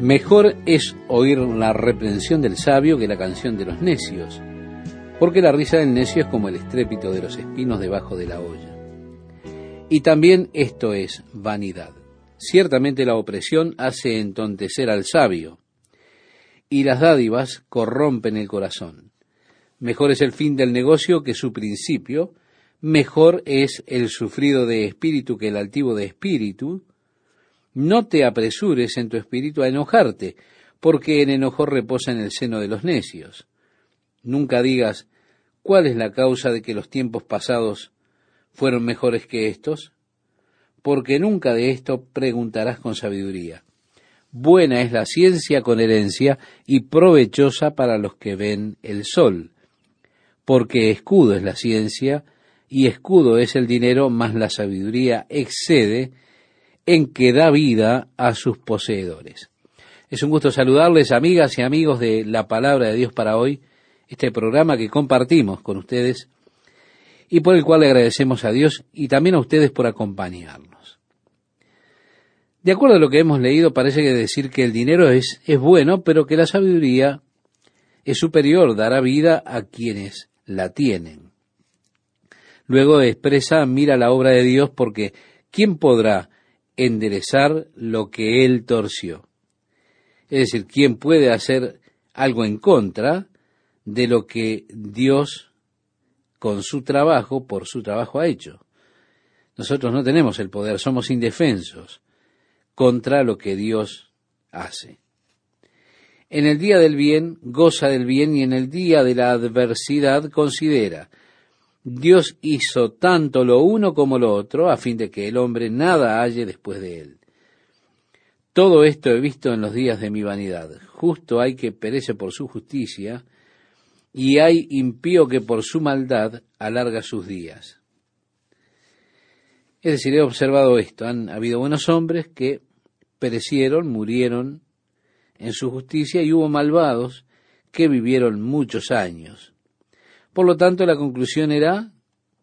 Mejor es oír la reprensión del sabio que la canción de los necios, porque la risa del necio es como el estrépito de los espinos debajo de la olla. Y también esto es vanidad. Ciertamente la opresión hace entontecer al sabio, y las dádivas corrompen el corazón. Mejor es el fin del negocio que su principio, mejor es el sufrido de espíritu que el altivo de espíritu. No te apresures en tu espíritu a enojarte, porque el enojo reposa en el seno de los necios. Nunca digas, ¿cuál es la causa de que los tiempos pasados fueron mejores que estos? Porque nunca de esto preguntarás con sabiduría. Buena es la ciencia con herencia y provechosa para los que ven el sol. Porque escudo es la ciencia y escudo es el dinero, mas la sabiduría excede en que da vida a sus poseedores. Es un gusto saludarles, amigas y amigos de la Palabra de Dios para hoy, este programa que compartimos con ustedes y por el cual le agradecemos a Dios y también a ustedes por acompañarnos. De acuerdo a lo que hemos leído, parece que decir que el dinero es bueno, pero que la sabiduría es superior, dará vida a quienes la tienen. Luego expresa, mira la obra de Dios, porque ¿quién podrá enderezar lo que él torció? Es decir, ¿quién puede hacer algo en contra de lo que Dios con su trabajo, por su trabajo ha hecho? Nosotros no tenemos el poder, somos indefensos contra lo que Dios hace. En el día del bien, goza del bien, y en el día de la adversidad, considera. Dios hizo tanto lo uno como lo otro, a fin de que el hombre nada halle después de él. Todo esto he visto en los días de mi vanidad. Justo hay que perece por su justicia, y hay impío que por su maldad alarga sus días. Es decir, he observado esto. Han habido buenos hombres que perecieron, murieron en su justicia, y hubo malvados que vivieron muchos años. Por lo tanto, la conclusión era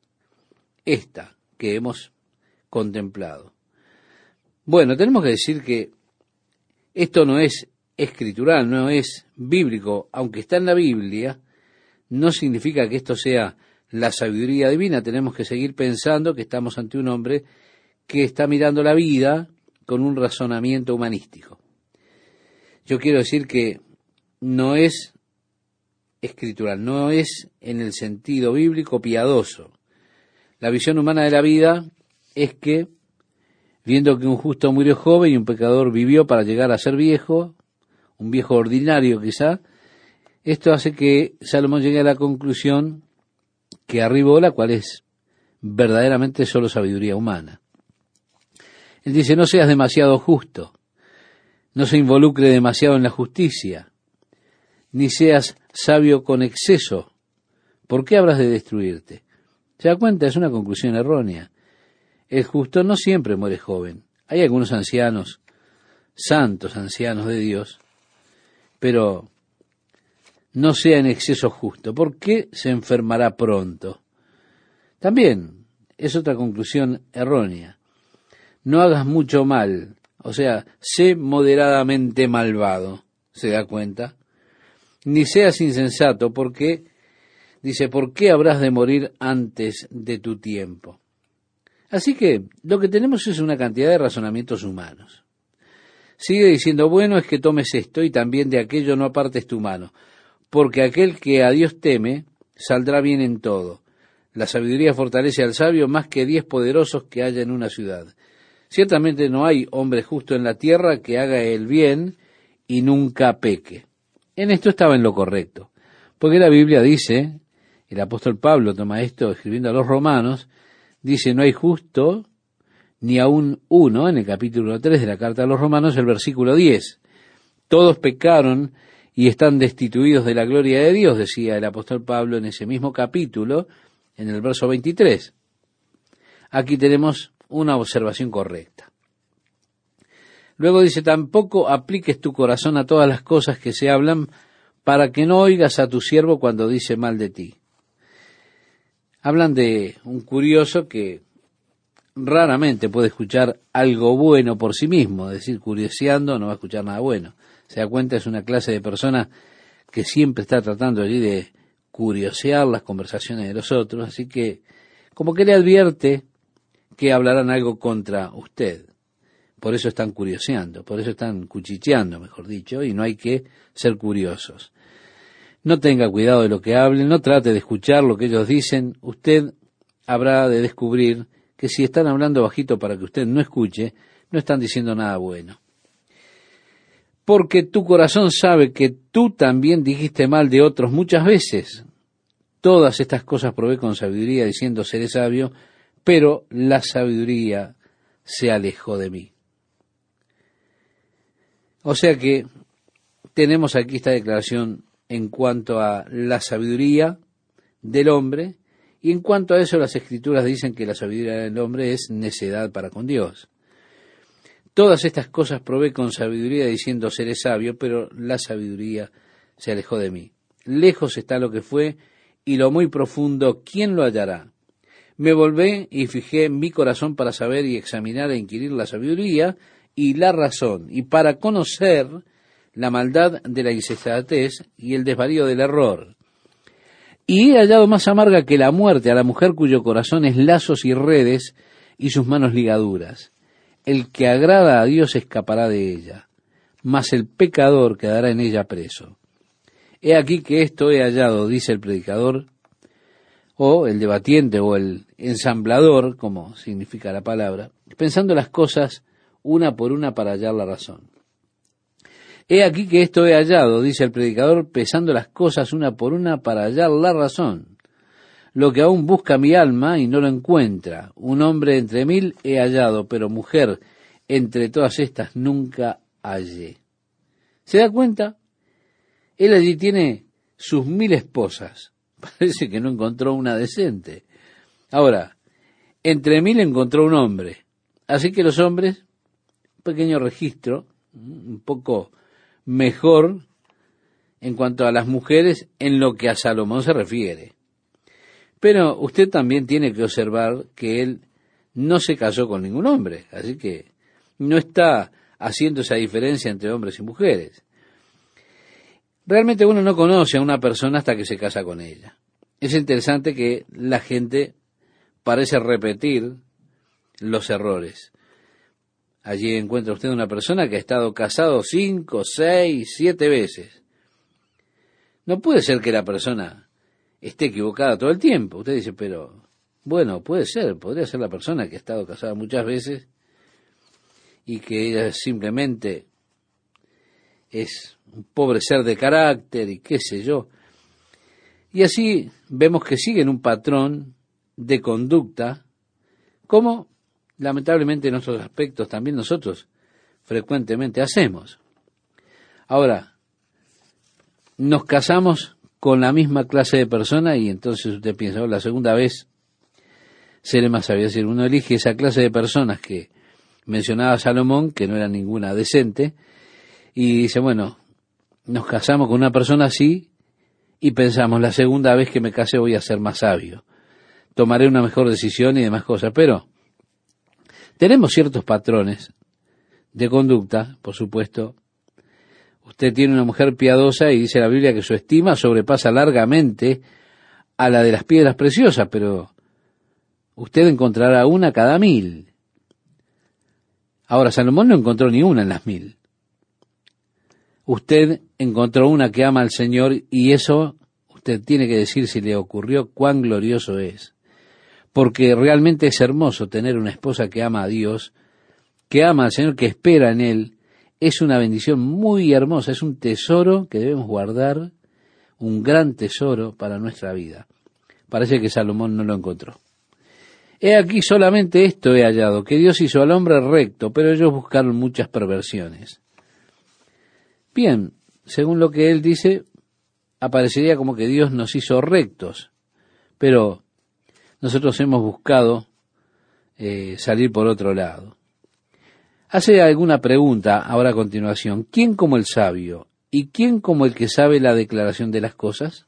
esta que hemos contemplado. Bueno, tenemos que decir que esto no es escritural, no es bíblico, aunque está en la Biblia, no significa que esto sea la sabiduría divina. Tenemos que seguir pensando que estamos ante un hombre que está mirando la vida con un razonamiento humanístico. Yo quiero decir que no es escritural, no es en el sentido bíblico piadoso. La visión humana de la vida es que, viendo que un justo murió joven y un pecador vivió para llegar a ser viejo, un viejo ordinario quizá, esto hace que Salomón llegue a la conclusión que arribó, la cual es verdaderamente solo sabiduría humana. Él dice, no seas demasiado justo, no se involucre demasiado en la justicia, ni seas sabio con exceso. ¿Por qué habrás de destruirte? ¿Se da cuenta? Es una conclusión errónea. El justo no siempre muere joven. Hay algunos ancianos, santos ancianos de Dios, pero no sea en exceso justo. ¿Por qué se enfermará pronto? También es otra conclusión errónea. No hagas mucho mal, o sea, sé moderadamente malvado. ¿Se da cuenta? Ni seas insensato, porque, dice, ¿por qué habrás de morir antes de tu tiempo? Así que lo que tenemos es una cantidad de razonamientos humanos. Sigue diciendo, bueno es que tomes esto y también de aquello no apartes tu mano, porque aquel que a Dios teme saldrá bien en todo. La sabiduría fortalece al sabio más que 10 poderosos que haya en una ciudad. Ciertamente no hay hombre justo en la tierra que haga el bien y nunca peque. En esto estaba en lo correcto, porque la Biblia dice, el apóstol Pablo toma esto escribiendo a los romanos, dice, no hay justo ni aun uno, en el capítulo 3 de la carta a los romanos, el versículo 10. Todos pecaron y están destituidos de la gloria de Dios, decía el apóstol Pablo en ese mismo capítulo, en el verso 23. Aquí tenemos una observación correcta. Luego dice, tampoco apliques tu corazón a todas las cosas que se hablan, para que no oigas a tu siervo cuando dice mal de ti. Hablan de un curioso que raramente puede escuchar algo bueno por sí mismo, es decir, curioseando no va a escuchar nada bueno. Se da cuenta, es una clase de persona que siempre está tratando allí de curiosear las conversaciones de los otros, así que como que le advierte que hablarán algo contra usted. Por eso están curioseando, por eso están cuchicheando, mejor dicho, y no hay que ser curiosos. No tenga cuidado de lo que hablen, no trate de escuchar lo que ellos dicen. Usted habrá de descubrir que si están hablando bajito para que usted no escuche, no están diciendo nada bueno. Porque tu corazón sabe que tú también dijiste mal de otros muchas veces. Todas estas cosas probé con sabiduría, diciendo seré sabio, pero la sabiduría se alejó de mí. O sea que tenemos aquí esta declaración en cuanto a la sabiduría del hombre, y en cuanto a eso las Escrituras dicen que la sabiduría del hombre es necedad para con Dios. Todas estas cosas probé con sabiduría, diciendo seré sabio, pero la sabiduría se alejó de mí. Lejos está lo que fue, y lo muy profundo, ¿quién lo hallará? Me volví y fijé mi corazón para saber y examinar e inquirir la sabiduría y la razón, y para conocer la maldad de la insensatez y el desvarío del error. Y he hallado más amarga que la muerte a la mujer cuyo corazón es lazos y redes y sus manos ligaduras. El que agrada a Dios escapará de ella, mas el pecador quedará en ella preso. He aquí que esto he hallado, dice el predicador, o el debatiente, o el ensamblador, como significa la palabra, pensando las cosas una por una para hallar la razón. He aquí que esto he hallado, dice el predicador, pesando las cosas una por una para hallar la razón. Lo que aún busca mi alma y no lo encuentra. Un hombre entre 1000 he hallado, pero mujer entre todas estas nunca hallé. ¿Se da cuenta? Él allí tiene sus 1000 esposas. Parece que no encontró una decente. Ahora, entre 1000 encontró un hombre. Así que los hombres, un pequeño registro, un poco mejor en cuanto a las mujeres en lo que a Salomón se refiere. Pero usted también tiene que observar que él no se casó con ningún hombre, así que no está haciendo esa diferencia entre hombres y mujeres. Realmente uno no conoce a una persona hasta que se casa con ella. Es interesante que la gente parece repetir los errores. Allí encuentra usted una persona que ha estado casado 5, 6, 7 veces. No puede ser que la persona esté equivocada todo el tiempo. Usted dice, pero bueno, puede ser, podría ser la persona que ha estado casada muchas veces y que ella simplemente es un pobre ser de carácter y qué sé yo. Y así vemos que siguen un patrón de conducta, como lamentablemente en otros aspectos también nosotros frecuentemente hacemos. Ahora, nos casamos con la misma clase de persona y entonces usted piensa, la segunda vez seré más sabio. Es decir, uno elige esa clase de personas que mencionaba Salomón, que no era ninguna decente, y dice, bueno, nos casamos con una persona así y pensamos, la segunda vez que me case voy a ser más sabio, tomaré una mejor decisión y demás cosas. Pero tenemos ciertos patrones de conducta, por supuesto. Usted tiene una mujer piadosa y dice la Biblia que su estima sobrepasa largamente a la de las piedras preciosas, pero usted encontrará una cada 1000. Ahora, Salomón no encontró ni una en las 1000. Usted encontró una que ama al Señor y eso usted tiene que decir si le ocurrió cuán glorioso es. Porque realmente es hermoso tener una esposa que ama a Dios, que ama al Señor, que espera en Él. Es una bendición muy hermosa, es un tesoro que debemos guardar, un gran tesoro para nuestra vida. Parece que Salomón no lo encontró. He aquí solamente esto he hallado, que Dios hizo al hombre recto, pero ellos buscaron muchas perversiones. Bien, según lo que él dice, aparecería como que Dios nos hizo rectos, pero nosotros hemos buscado salir por otro lado. Hace alguna pregunta ahora a continuación. ¿Quién como el sabio? ¿Y quién como el que sabe la declaración de las cosas?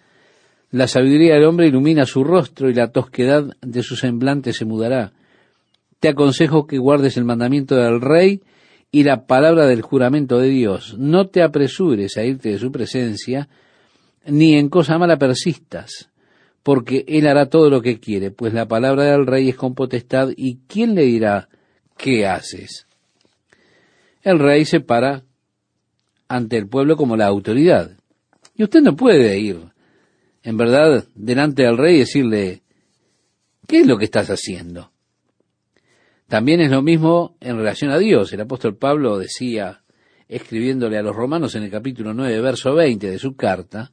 La sabiduría del hombre ilumina su rostro y la tosquedad de su semblante se mudará. te aconsejo que guardes el mandamiento del rey y la palabra del juramento de Dios. No te apresures a irte de su presencia, ni en cosa mala persistas, porque él hará todo lo que quiere, pues la palabra del rey es con potestad, y ¿quién le dirá qué haces? El rey se para ante el pueblo como la autoridad, y usted no puede ir, en verdad, delante del rey y decirle, ¿qué es lo que estás haciendo? También es lo mismo en relación a Dios. El apóstol Pablo decía, escribiéndole a los romanos en el capítulo 9, verso 20 de su carta,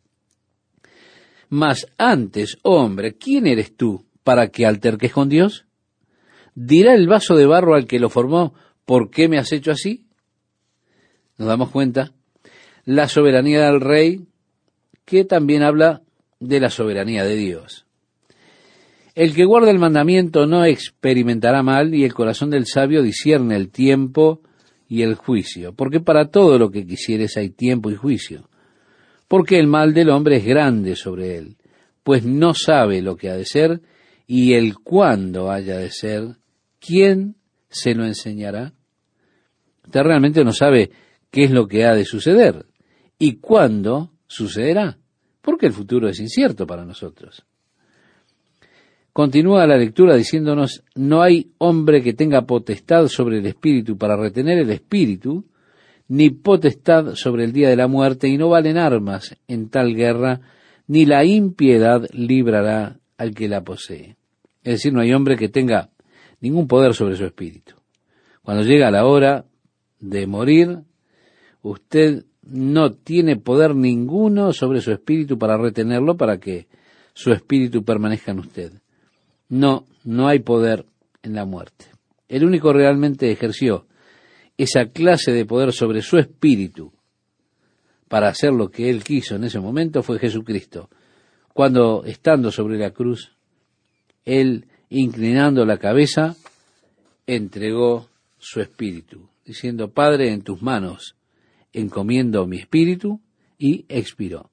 mas antes, hombre, ¿quién eres tú para que alterques con Dios? ¿Dirá el vaso de barro al que lo formó, ¿por qué me has hecho así? Nos damos cuenta, la soberanía del rey, que también habla de la soberanía de Dios. El que guarda el mandamiento no experimentará mal, y el corazón del sabio discierne el tiempo y el juicio, porque para todo lo que quisieres hay tiempo y juicio, porque el mal del hombre es grande sobre él, pues no sabe lo que ha de ser, y el cuándo haya de ser, ¿quién se lo enseñará? Usted realmente no sabe qué es lo que ha de suceder, y cuándo sucederá, porque el futuro es incierto para nosotros. Continúa la lectura diciéndonos, no hay hombre que tenga potestad sobre el espíritu para retener el espíritu, ni potestad sobre el día de la muerte, y no valen armas en tal guerra, ni la impiedad librará al que la posee. Es decir, no hay hombre que tenga ningún poder sobre su espíritu. Cuando llega la hora de morir, usted no tiene poder ninguno sobre su espíritu para retenerlo, para que su espíritu permanezca en usted. No hay poder en la muerte. El único realmente ejerció esa clase de poder sobre su espíritu para hacer lo que él quiso en ese momento fue Jesucristo. Cuando, estando sobre la cruz, él, inclinando la cabeza, entregó su espíritu, diciendo, Padre, en tus manos encomiendo mi espíritu, y expiró.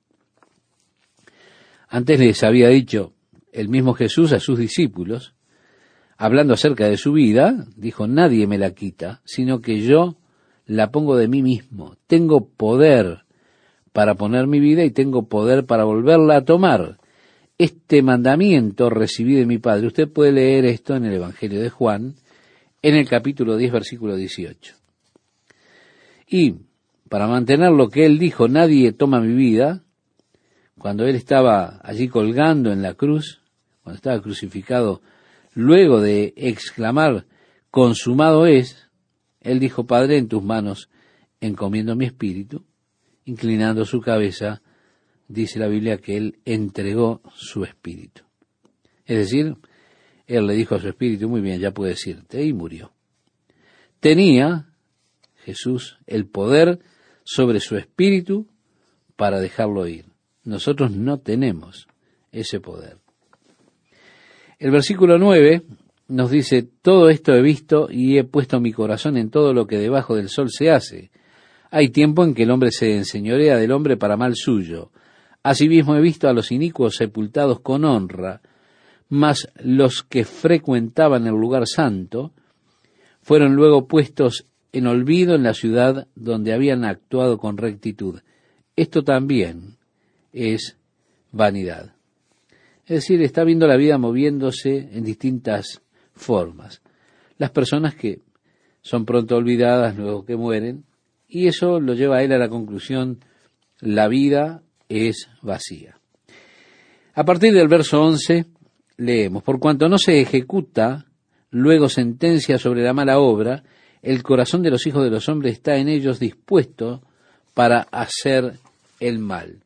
Antes les había dicho el mismo Jesús a sus discípulos, hablando acerca de su vida, dijo, nadie me la quita, sino que yo la pongo de mí mismo. Tengo poder para poner mi vida y tengo poder para volverla a tomar. Este mandamiento recibí de mi Padre. Usted puede leer esto en el Evangelio de Juan, en el capítulo 10, versículo 18. Y para mantener lo que él dijo, nadie toma mi vida, cuando él estaba allí colgando en la cruz, cuando estaba crucificado, luego de exclamar, consumado es, él dijo, Padre, en tus manos encomiendo mi espíritu, inclinando su cabeza, dice la Biblia que él entregó su espíritu. Es decir, él le dijo a su espíritu, muy bien, ya puedes irte, y murió. Tenía Jesús el poder sobre su espíritu para dejarlo ir. Nosotros no tenemos ese poder. El versículo 9 nos dice, todo esto he visto y he puesto mi corazón en todo lo que debajo del sol se hace. Hay tiempo en que el hombre se enseñorea del hombre para mal suyo. Asimismo he visto a los inicuos sepultados con honra, mas los que frecuentaban el lugar santo fueron luego puestos en olvido en la ciudad donde habían actuado con rectitud. Esto también es vanidad. Es decir, está viendo la vida moviéndose en distintas formas. Las personas que son pronto olvidadas luego que mueren, y eso lo lleva a él a la conclusión, la vida es vacía. A partir del verso 11 leemos, por cuanto no se ejecuta luego sentencia sobre la mala obra, el corazón de los hijos de los hombres está en ellos dispuesto para hacer el mal.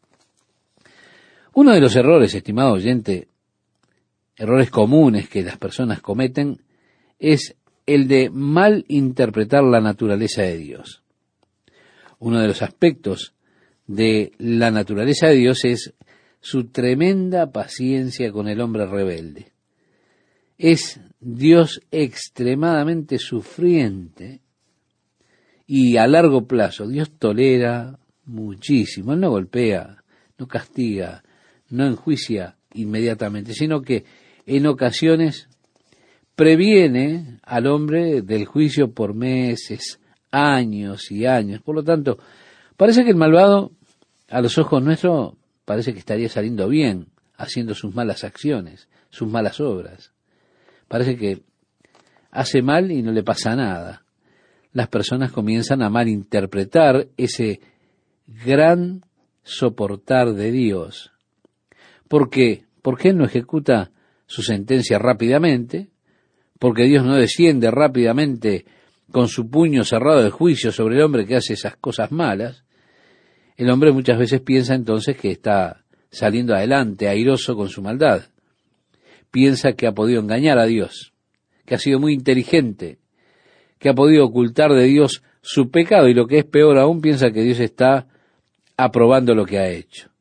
Uno de los errores, estimado oyente, errores comunes que las personas cometen, es el de mal interpretar la naturaleza de Dios. Uno de los aspectos de la naturaleza de Dios es su tremenda paciencia con el hombre rebelde. Es Dios extremadamente sufriente y a largo plazo. Dios tolera muchísimo. Él no golpea, no castiga, no enjuicia inmediatamente, sino que en ocasiones previene al hombre del juicio por meses, años y años. Por lo tanto, parece que el malvado, a los ojos nuestros, parece que estaría saliendo bien, haciendo sus malas acciones, sus malas obras. Parece que hace mal y no le pasa nada. Las personas comienzan a malinterpretar ese gran soportar de Dios. ¿Por qué? Porque Él no ejecuta su sentencia rápidamente, porque Dios no desciende rápidamente con su puño cerrado de juicio sobre el hombre que hace esas cosas malas. El hombre muchas veces piensa entonces que está saliendo adelante, airoso con su maldad. Piensa que ha podido engañar a Dios, que ha sido muy inteligente, que ha podido ocultar de Dios su pecado, y lo que es peor aún, piensa que Dios está aprobando lo que ha hecho.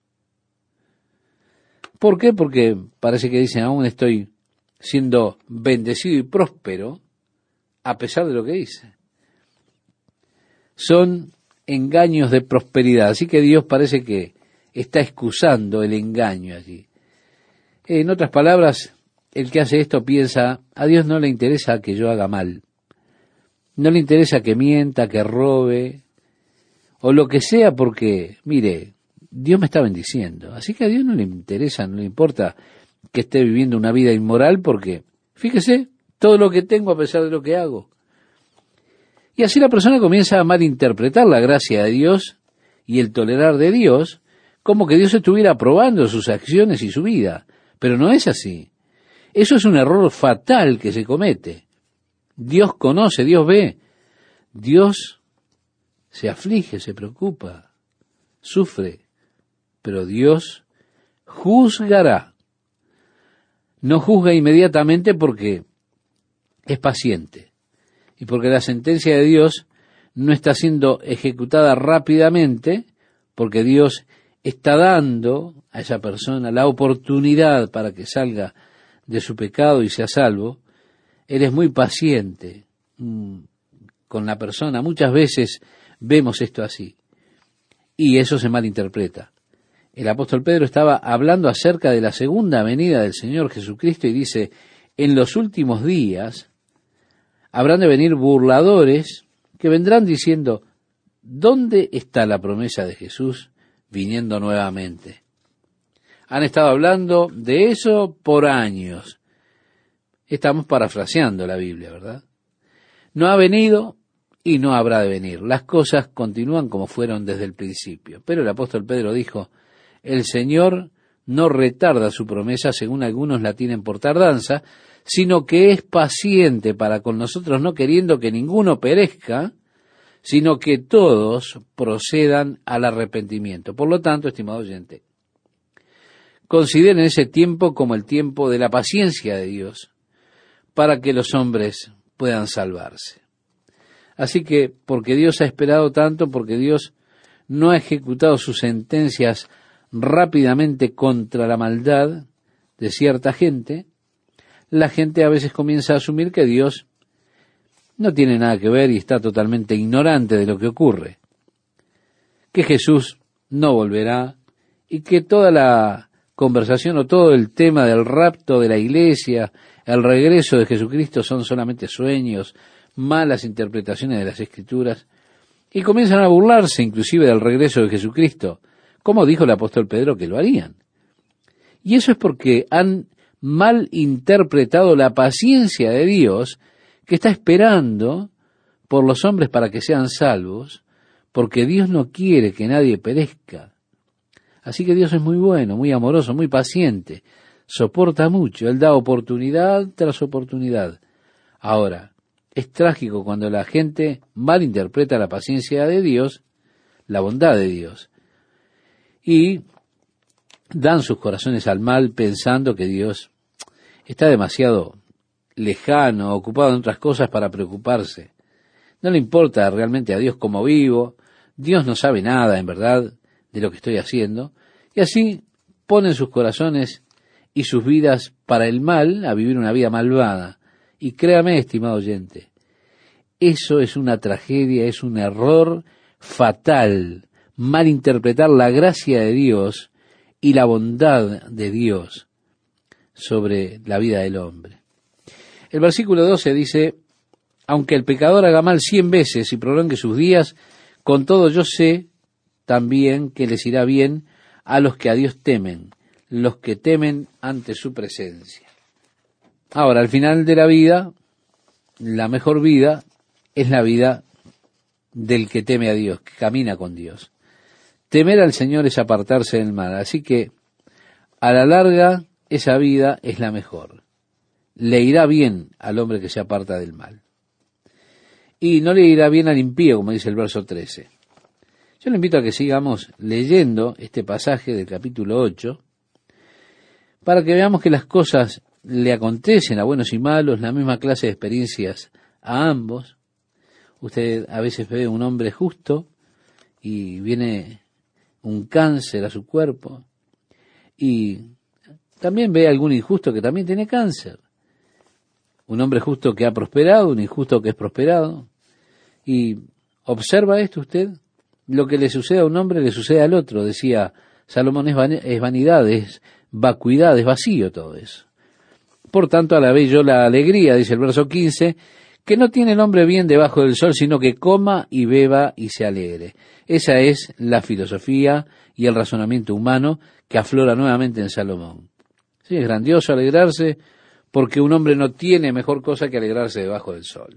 ¿Por qué? Porque parece que dicen, aún estoy siendo bendecido y próspero, a pesar de lo que dice. Son engaños de prosperidad, así que Dios parece que está excusando el engaño allí. En otras palabras, el que hace esto piensa, a Dios no le interesa que yo haga mal, no le interesa que mienta, que robe, o lo que sea, porque, mire, Dios me está bendiciendo, así que a Dios no le interesa, no le importa que esté viviendo una vida inmoral, porque, fíjese, todo lo que tengo a pesar de lo que hago. Y así la persona comienza a malinterpretar la gracia de Dios y el tolerar de Dios, como que Dios estuviera aprobando sus acciones y su vida, pero no es así. Eso es un error fatal que se comete. Dios conoce, Dios ve, Dios se aflige, se preocupa, sufre, pero Dios juzgará. No juzga inmediatamente porque es paciente y porque la sentencia de Dios no está siendo ejecutada rápidamente, porque Dios está dando a esa persona la oportunidad para que salga de su pecado y sea salvo. Él es muy paciente con la persona. Muchas veces vemos esto así y eso se malinterpreta. El apóstol Pedro estaba hablando acerca de la segunda venida del Señor Jesucristo y dice, en los últimos días habrán de venir burladores que vendrán diciendo, ¿dónde está la promesa de Jesús viniendo nuevamente? Han estado hablando de eso por años. Estamos parafraseando la Biblia, ¿verdad? No ha venido y no habrá de venir. Las cosas continúan como fueron desde el principio. Pero el apóstol Pedro dijo, el Señor no retarda su promesa, según algunos la tienen por tardanza, sino que es paciente para con nosotros, no queriendo que ninguno perezca, sino que todos procedan al arrepentimiento. Por lo tanto, estimado oyente, consideren ese tiempo como el tiempo de la paciencia de Dios, para que los hombres puedan salvarse. Así que, porque Dios ha esperado tanto, porque Dios no ha ejecutado sus sentencias rápidamente contra la maldad de cierta gente, la gente a veces comienza a asumir que Dios no tiene nada que ver y está totalmente ignorante de lo que ocurre, que Jesús no volverá y que toda la conversación o todo el tema del rapto de la iglesia, el regreso de Jesucristo son solamente sueños, malas interpretaciones de las Escrituras, y comienzan a burlarse inclusive del regreso de Jesucristo, como dijo el apóstol Pedro que lo harían. Y eso es porque han mal interpretado la paciencia de Dios, que está esperando por los hombres para que sean salvos, porque Dios no quiere que nadie perezca. Así que Dios es muy bueno, muy amoroso, muy paciente, soporta mucho, Él da oportunidad tras oportunidad. Ahora, es trágico cuando la gente malinterpreta la paciencia de Dios, la bondad de Dios, y dan sus corazones al mal pensando que Dios está demasiado lejano, ocupado en otras cosas para preocuparse. No le importa realmente a Dios cómo vivo, Dios no sabe nada, en verdad, de lo que estoy haciendo, y así ponen sus corazones y sus vidas para el mal, a vivir una vida malvada. Y créame, estimado oyente, eso es una tragedia, es un error fatal, malinterpretar la gracia de Dios y la bondad de Dios sobre la vida del hombre. El versículo 12 dice, aunque el pecador haga mal 100 veces y prolongue sus días, con todo yo sé también que les irá bien a los que a Dios temen, los que temen ante su presencia. Ahora, al final de la vida, la mejor vida es la vida del que teme a Dios, que camina con Dios. Temer al Señor es apartarse del mal, así que a la larga esa vida es la mejor. Le irá bien al hombre que se aparta del mal. Y no le irá bien al impío, como dice el verso 13. Yo le invito a que sigamos leyendo este pasaje del capítulo 8, para que veamos que las cosas le acontecen a buenos y malos, la misma clase de experiencias a ambos. Usted a veces ve un hombre justo y viene un cáncer a su cuerpo, y también ve a algún injusto que también tiene cáncer. Un hombre justo que ha prosperado, un injusto que es prosperado. Y observa esto usted, lo que le sucede a un hombre le sucede al otro, decía Salomón, es vanidad, es vacuidad, es vacío todo eso. Por tanto, alabé yo la alegría, dice el verso 15, que no tiene el hombre bien debajo del sol, sino que coma y beba y se alegre. Esa es la filosofía y el razonamiento humano que aflora nuevamente en Salomón. Sí, es grandioso alegrarse, porque un hombre no tiene mejor cosa que alegrarse debajo del sol.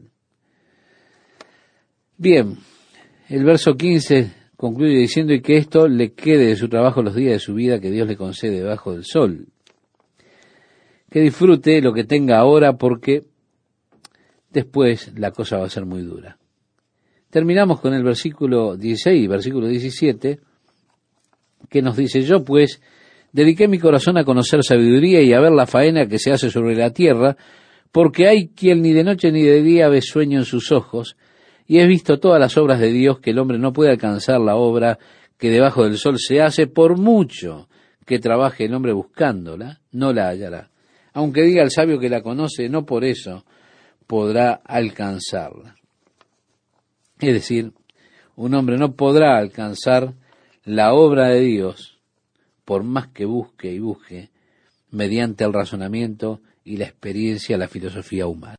Bien, el verso 15 concluye diciendo, y que esto le quede de su trabajo los días de su vida que Dios le concede debajo del sol. Que disfrute lo que tenga ahora, porque después la cosa va a ser muy dura. Terminamos con el versículo 16 y versículo 17, que nos dice, yo pues dediqué mi corazón a conocer sabiduría y a ver la faena que se hace sobre la tierra, porque hay quien ni de noche ni de día ve sueño en sus ojos, y he visto todas las obras de Dios, que el hombre no puede alcanzar la obra que debajo del sol se hace, por mucho que trabaje el hombre buscándola, no la hallará. Aunque diga el sabio que la conoce, no por eso podrá alcanzarla. Es decir, un hombre no podrá alcanzar la obra de Dios, por más que busque y busque, mediante el razonamiento y la experiencia, la filosofía humana.